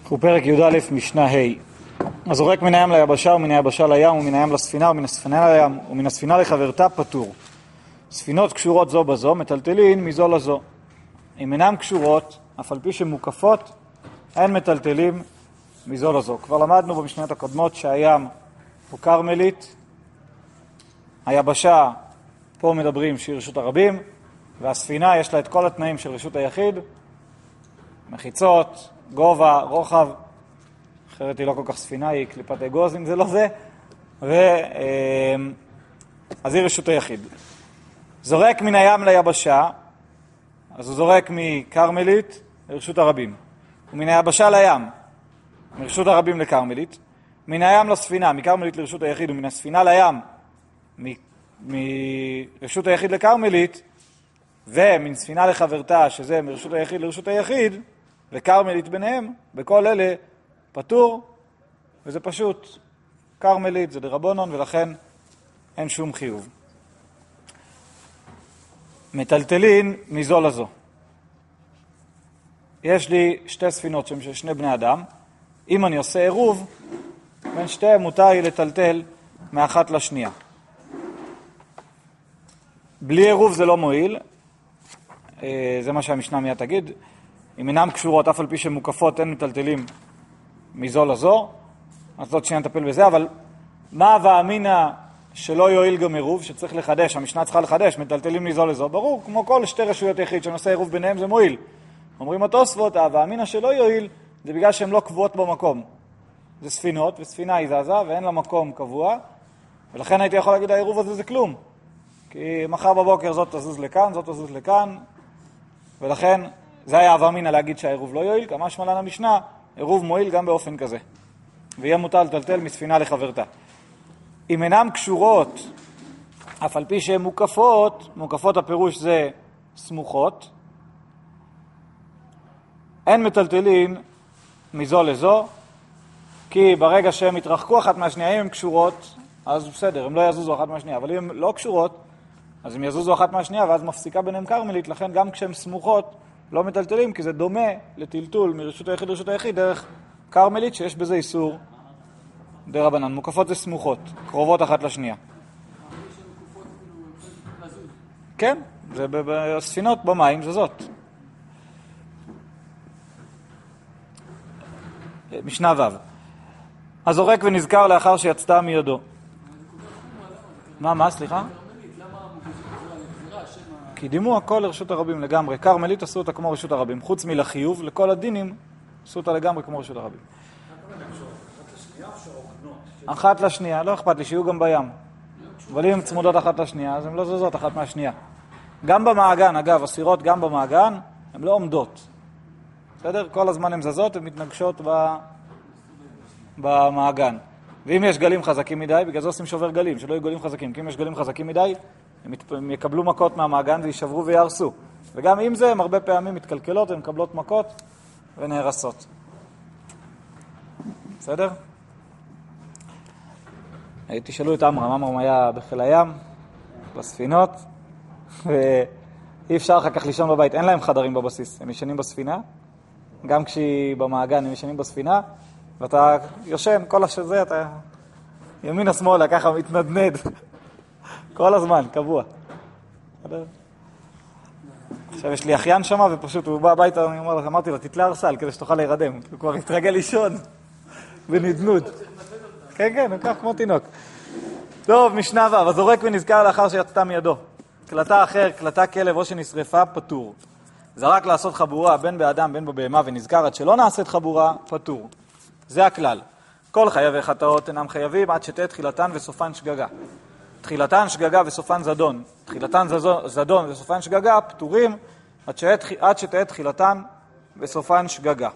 הוא פרק י"א משנה ה'. הזורק מן הים ליבשה ומן היבשה לים ומן הים לספינה ומן הספינה לים ומן הספינה לחברתה פטור. ספינות קשורות זו בזו מטלטלין מזו לזו. אם אינן קשורות, אף על פי שמוקפות, אין מטלטלים מזו לזו. כבר למדנו במשנות הקודמות שהים הוא קרמלית, היבשה פה מדברים שהיא רשות הרבים, והספינה יש לה את כל התנאים של רשות היחיד, מחיצות, גובה, רוחב, אחרת היא לא כל כך ספינה, היא קליפת אגוז אם זה לא זה, אז היא רשות היחיד. זורק מן הים ליבשה, אז הוא זורק מקרמלית לרשות הרבים, ומן היבשה לים, מרשות הרבים לקרמלית, מן הים לספינה, מקרמלית לרשות היחיד, ומן הספינה לים, מרשות היחיד לקרמלית, ומן ספינה לחברתה, שזה מרשות היחיד לרשות היחיד, וקרמלית ביניהם, בכל אלה פטור, וזה פשוט. קרמלית זה דרבנן, ולכן אין שום חיוב. מטלטלין מזו לזו. יש לי שתי ספינות של שני בני אדם. אם אני עושה עירוב, בין שתיהם מותר לי לטלטל מאחת לשנייה. בלי עירוב זה לא מועיל. זה מה שהמשנה מיד תגיד. אם אינם קשורות, אף על פי שמוקפות, אין מטלטלים מזו לזו. אז זאת שנייה נטפל בזה, אבל מה ואמינה שלא יועיל גם עירוב, שצריך לחדש, המשנה צריכה לחדש, מטלטלים מזו לזו. ברור, כמו כל שתי רשויות יחיד שנושא עירוב ביניהם זה מועיל. אומרים התוספות, ואמינה שלא יועיל, זה בגלל שהן לא קבועות במקום. זה ספינות, וספינה היא זזה, ואין לה מקום קבוע, ולכן הייתי יכול להגיד, העירוב הזה זה כלום. כי מחר בבוקר זאת תזוז לכאן, זאת תזוז לכאן, ולכן זה היה ואמינה להגיד שהעירוב לא יועיל, כמה שמלן המשנה, עירוב מועיל גם באופן כזה. ויהיה מותר לטלטל מספינה לחברתה. אם אינם קשורות, אף על פי שהן מוקפות, מוקפות הפירוש זה סמוכות, אין מטלטלים מזו לזו, כי ברגע שהן התרחקו אחת מהשנייה, אם הן קשורות, אז בסדר, הן לא יזוזו אחת מהשנייה, אבל אם הן לא קשורות, אז הן יזוזו אחת מהשנייה, ואז מפסיקה ביניהן קרמלית, לכן גם כשהן סמוכות, לא מטלטלים, כי זה דומה לטלטול מרשות היחיד לרשות היחיד, דרך קרמלית, שיש בזה איסור דרבנן. מוקפות זה סמוכות, קרובות אחת לשנייה. כן, זה בספינות במים, זה זאת. משנה ו'. הזורק ונזכר לאחר שיצתה מידו. מה, סליחה? כי דימו הכל לרשות הרבים לגמרי. קרמלית עשו אותה כמו רשות הרבים. חוץ מלחיוב, לכל הדינים עשו אותה לגמרי כמו רשות הרבים. אחת לשנייה, לא אכפת לי שיהיו גם בים. אבל אם הן צמודות אחת לשנייה, אז הן לא זזות אחת מהשנייה. גם במעגן, אגב, הסירות גם במעגן, הן לא עומדות. בסדר? כל הזמן הן זזות, הן מתנגשות במעגן. ואם יש גלים חזקים מדי, בגלל זה עושים שובר גלים, שלא יהיו גלים חזקים. כי אם יש גלים חזקים מדי, הם יקבלו מכות מהמעגן וישברו ויהרסו. וגם עם זה, הם הרבה פעמים מתקלקלות, הן מקבלות מכות ונהרסות. בסדר? תשאלו את עמרם היה בחיל הים, בספינות, ואי אפשר אחר כך לישון בבית, אין להם חדרים בבסיס, הם ישנים בספינה, גם כשהיא במעגן הם ישנים בספינה, ואתה יושן, כל השזה, אתה ימינה שמאלה, ככה מתנדנד, כל הזמן, קבוע. עכשיו יש לי אחיין שמה, ופשוט הוא בא הביתה, אמרתי לו, תתלה ארסל, כדי שתוכל להירדם, הוא כבר התרגל לישון, בנדנוד. כן, הוא כך כמו תינוק. טוב, משנה ו'. הזורק ונזכר לאחר שיצתה מידו. קלטה אחר, קלטה כלב או שנשרפה, פטור. זרק לעשות חבורה בין באדם בין בבהמה ונזכר עד שלא נעשית חבורה, פטור. זה הכלל. כל חייבי חטאות אינם חייבים עד שתהיה תחילתן וסופן שגגה. תחילתן שגגה וסופן זדון. תחילתן זדון וסופן שגגה, פטורים עד שתהיה תחילתן וסופן שגגה.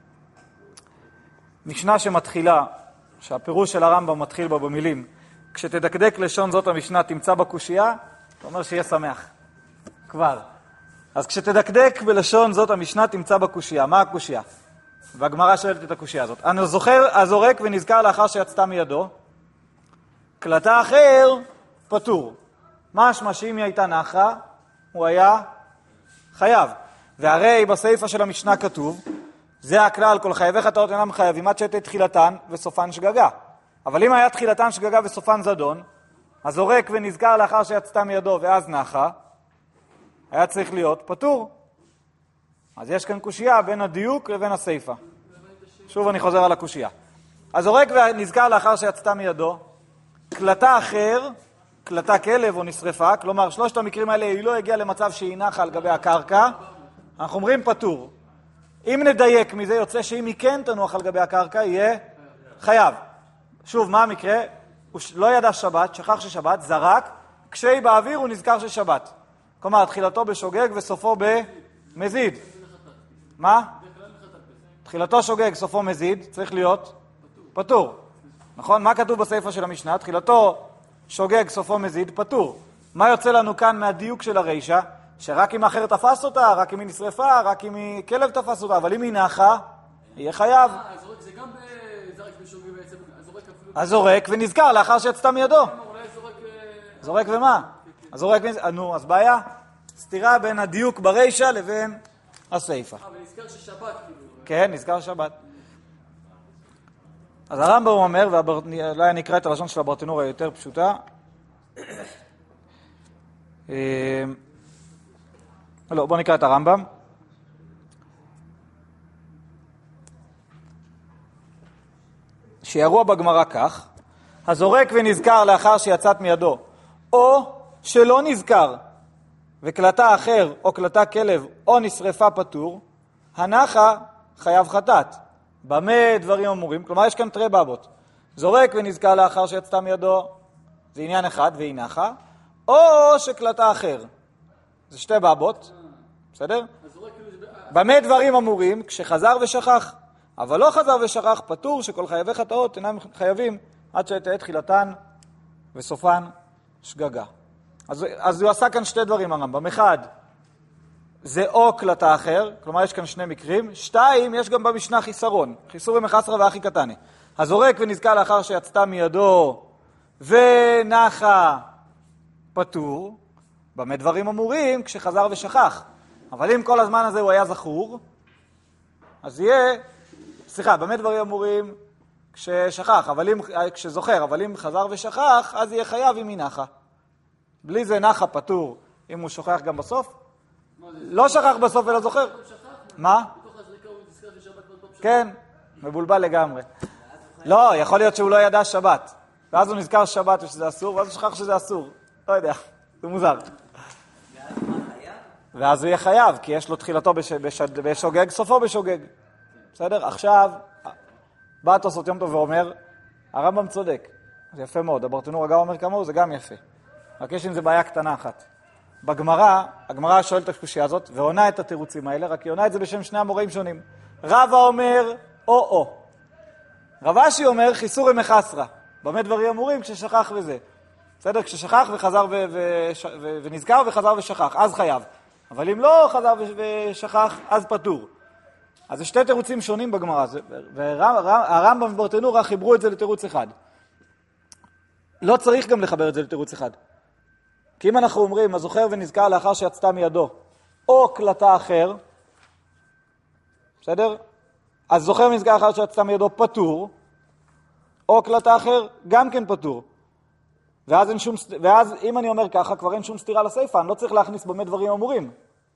משנה שמתחילה, שהפירוש של הרמב"ם מתחיל בה במילים, כשתדקדק לשון זאת המשנה תמצא בקושייה, אתה אומר שיהיה שמח. כבר. אז כשתדקדק בלשון זאת המשנה תמצא בקושייה. מה הקושייה? והגמרא שואלת את הקושייה הזאת. אני זוכר, הזורק ונזכר לאחר שיצתה מידו, קלטה אחר, פטור. משמע שאם היא הייתה נחה, הוא היה חייב. והרי בסעיפה של המשנה כתוב, זה הכלל, כל חייבי חטאות אינם חייבים עד שתהיה תחילתן וסופן שגגה. אבל אם היה תחילתן שגגה וסופן זדון, אז זורק ונזכר לאחר שיצתה מידו ואז נחה, היה צריך להיות פטור. אז יש כאן קושייה בין הדיוק לבין הסייפה. שוב אני חוזר על הקושייה. אז זורק ונזכר לאחר שיצתה מידו, קלטה אחר, קלטה כלב או נשרפה, כלומר שלושת המקרים האלה היא לא הגיעה למצב שהיא נחה על גבי הקרקע, אנחנו אומרים פטור. אם נדייק מזה יוצא שאם היא כן תנוח על גבי הקרקע יהיה חייב. שוב, מה המקרה? הוא לא ידע שבת, שכח ששבת, זרק, כשהיא באוויר הוא נזכר ששבת. כלומר, תחילתו בשוגג וסופו במזיד. מה? תחילתו שוגג, סופו מזיד, צריך להיות פטור. נכון? מה כתוב בספר של המשנה? תחילתו שוגג, סופו מזיד, פטור. מה יוצא לנו כאן מהדיוק של הרישה? שרק אם האחר תפס אותה, רק אם היא נשרפה, רק אם היא כלב תפס אותה, אבל אם היא נחה, יהיה חייב. זה גם זרק בשוגג בעצם, הזורק ונזכר לאחר שיצתה מידו. זורק ומה? הזורק ונזכר, נו, אז בעיה. סתירה בין הדיוק ברישה לבין הסייפה. ונזכר ששבת כאילו. כן, נזכר שבת. אז הרמב"ם אומר, ואולי אני אקרא את הלשון של הברטנורה יותר פשוטה. לא, בוא נקרא את הרמב"ם. שירוע בגמרא כך, הזורק ונזכר לאחר שיצאת מידו, או שלא נזכר, וקלטה אחר או קלטה כלב או נשרפה פטור, הנחה חייב חטאת. במה דברים אמורים? כלומר יש כאן תרי בבות. זורק ונזכר לאחר שיצתה מידו, זה עניין אחד והיא נחה, או שקלטה אחר. זה שתי בבות, בסדר? במה דברים אמורים? כשחזר ושכח. אבל לא חזר ושכח, פטור שכל חייבי חטאות אינם חייבים עד שתהיה תחילתן וסופן שגגה. אז הוא עשה כאן שתי דברים הרמב"ם. אחד, זה או קלטה אחר, כלומר יש כאן שני מקרים. שתיים, יש גם במשנה חיסרון, חיסורי מחסרה ואחי קטני. הזורק ונזכר לאחר שיצתה מידו ונחה פטור, במה דברים אמורים? כשחזר ושכח. אבל אם כל הזמן הזה הוא היה זכור, אז יהיה, במה דברים אמורים? כששכח, כשזוכר, אבל אם חזר ושכח, אז יהיה חייב אם היא נחה. בלי זה נחה פטור, אם הוא שוכח גם בסוף. לא שכח בסוף ולא זוכר. מה? כן, מבולבל לגמרי. לא, יכול להיות שהוא לא ידע שבת. ואז הוא נזכר שבת ושזה אסור, ואז הוא שכח שזה אסור. לא יודע, זה מוזר. ואז הוא יהיה חייב, כי יש לו תחילתו בשוגג, סופו בשוגג. בסדר? עכשיו, בא התוספות יום טוב ואומר, הרמב"ם צודק. זה יפה מאוד. הברטנור גם אומר כמוהו, זה גם יפה. רק יש עם זה בעיה קטנה אחת. בגמרא, הגמרא שואלת את הקושיה הזאת, ועונה את התירוצים האלה, רק היא עונה את זה בשם שני המוראים שונים. רבא אומר, או. רב אשי אומר, חיסורי מחסרה. במה דברים אמורים? כששכח וזה. בסדר? כששכח וחזר ונזכר וחזר ושכח, אז חייב. אבל אם לא חזר ושכח, אז פטור. אז זה שתי תירוצים שונים בגמרא, והרמב"ם וברטנורה חיברו את זה לתירוץ אחד. לא צריך גם לחבר את זה לתירוץ אחד. כי אם אנחנו אומרים, הזוכר ונזכר לאחר שיצתה מידו, או קלטה אחר, בסדר? אז זוכר ונזכר לאחר שיצתה מידו פטור, או קלטה אחר גם כן פטור. ואז אם אני אומר ככה, כבר אין שום סתירה לסייפה, אני לא צריך להכניס במה דברים אמורים.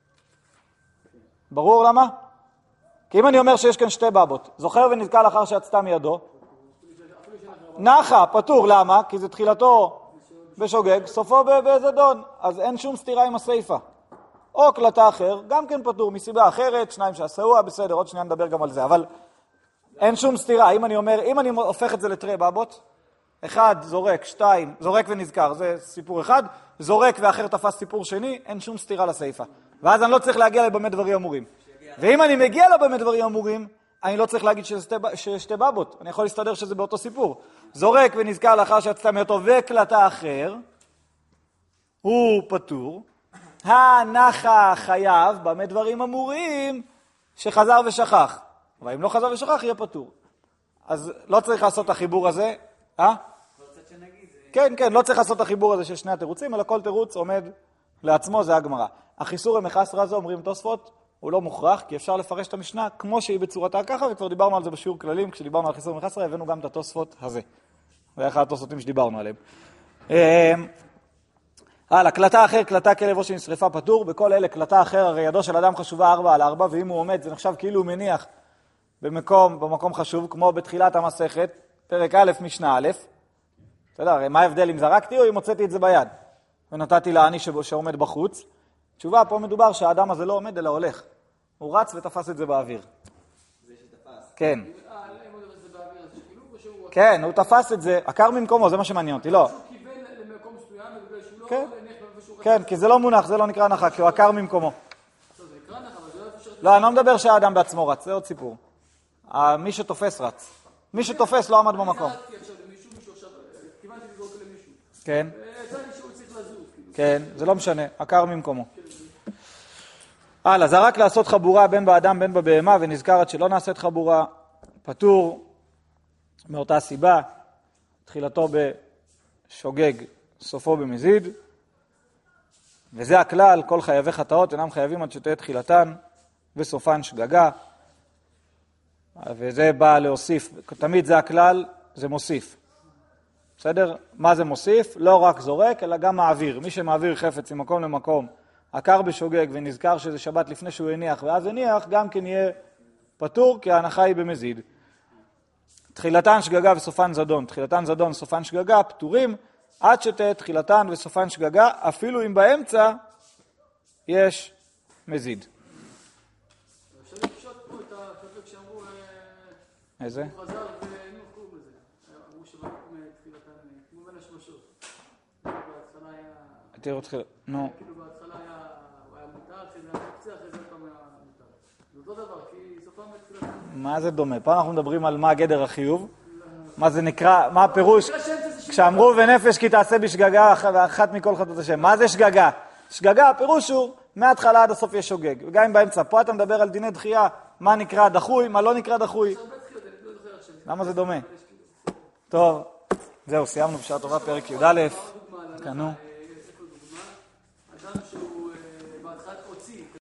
ברור למה? כי אם אני אומר שיש כאן שתי בבות, זוכר ונזכר לאחר שיצתה מידו, נחה, פטור, למה? כי זה תחילתו בשוגג, סופו בזדון, אז אין שום סתירה עם הסייפה. או קלטה אחר, גם כן פטור, מסיבה אחרת, שניים שעשאוה, בסדר, עוד שניה נדבר גם על זה, אבל אין שום סתירה. אם אני הופך את זה לתרי בבות, אחד זורק, שתיים, זורק ונזכר, זה סיפור אחד, זורק ואחר תפס סיפור שני, אין שום סתירה לסייפה. ואז אני לא צריך להגיע לבמה דברים אמורים. ואם אני מגיע לבמה דברים אמורים, אני לא צריך להגיד שזה שתי בבות, אני יכול להסתדר שזה באותו סיפור. זורק ונזכר לאחר שיצתה מידו וקלטה אחר, הוא פטור. הנחה חייב במה דברים אמורים שחזר ושכח. אבל אם לא חזר ושכח, יהיה פטור. אז לא צריך לעשות את החיבור הזה. כן, לא צריך לעשות את החיבור הזה של שני התירוצים, אלא כל תירוץ עומד לעצמו, זה הגמרא. החיסורי מחסרה הזה, אומרים תוספות, הוא לא מוכרח, כי אפשר לפרש את המשנה כמו שהיא בצורתה ככה, וכבר דיברנו על זה בשיעור כללים, כשדיברנו על חיסור מחסרה, הבאנו גם את התוספות הזה. זה היה אחד התוספותים שדיברנו עליהם. קלטה אחר, קלטה כלב או שנשרפה פטור, בכל אלה קלטה אחר, הרי ידו של אדם חשובה 4/4, ואם הוא עומד, זה נחשב כאילו הוא מניח במקום חשוב, כמו בתחילת המסכת, פרק א', משנה א', אתה יודע, הרי מה ההבדל אם זרקתי או אם הוצאתי את זה ביד, ונתתי לעני שעומד בחוץ? תשובה, פה מדובר שהאדם הזה לא עומד אלא הולך, הוא רץ ותפס את זה באוויר. זה שתפס. כן. אם הוא תופס את זה באוויר, אז שכאילו, או שהוא... כן, הוא תפס את זה, עקר ממקומו, זה מה שמעניין אותי, לא. שהוא כיוון למקום מסוים, ובגלל שהוא לא כן. הניח במקום שהוא... כן, כי זה לא מונח, זה לא נקרא הנחה, כי הוא עקר ממקומו. זה נקרא נחה, אבל זה לא איפה לא, אני לא מדבר שהאדם בעצמו רץ, זה עוד סיפור. מי שתופס רץ. מי שתופס לא עמד במקום. זרקתי עכשיו למישהו, מישהו עכשיו, כיוונתי לזרוק למישהו. כן, יצא לי שהוא צריך לזוז, כאילו. כן, זה לא משנה, עקר ממקומו. הלאה, זרק לעשות חבורה בין באדם בין בבהמה, ונזכר עד שלא נעשית חבורה, פטור מאותה סיבה, תחילתו בשוגג, סופו במזיד, וזה הכלל, כל חייבי חטאות אינם חייבים עד שתהיה תחילתן, וסופן שגגה, וזה בא להוסיף, תמיד זה הכלל, זה מוסיף. בסדר? מה זה מוסיף? לא רק זורק, אלא גם מעביר. מי שמעביר חפץ ממקום למקום, עקר בשוגג ונזכר שזה שבת לפני שהוא הניח, ואז הניח, גם כן יהיה פטור, כי ההנחה היא במזיד. תחילתן שגגה וסופן זדון. תחילתן זדון, סופן שגגה, פטורים, עד שתהיה תחילתן וסופן שגגה, אפילו אם באמצע יש מזיד. אפשר לפשוט פה את הפרק שאמרו... איזה? הוא חזר ואינו קוראים לזה. אמרו שבתחילתן, כמו בין השמשות. בהתחלה היה... תראו תחילה, נו. כאילו בהתחלה היה מותר, אחרי זה היה מוקצה, אחרי זה פעם היה מותר. זה אותו דבר, כי סופם בתחילתן... מה זה דומה? פה אנחנו מדברים על מה גדר החיוב. מה זה נקרא, מה הפירוש? כשאמרו ונפש כי תעשה בשגגה ואחת מכל חטאות השם. מה זה שגגה? שגגה, הפירוש הוא, מההתחלה עד הסוף יש שוגג. וגם אם באמצע, פה אתה מדבר על דיני דחייה, מה נקרא דחוי, מה לא נקרא דחוי. למה זה דומה? טוב, זהו, סיימנו בשעה טובה, פרק י"א. קנו.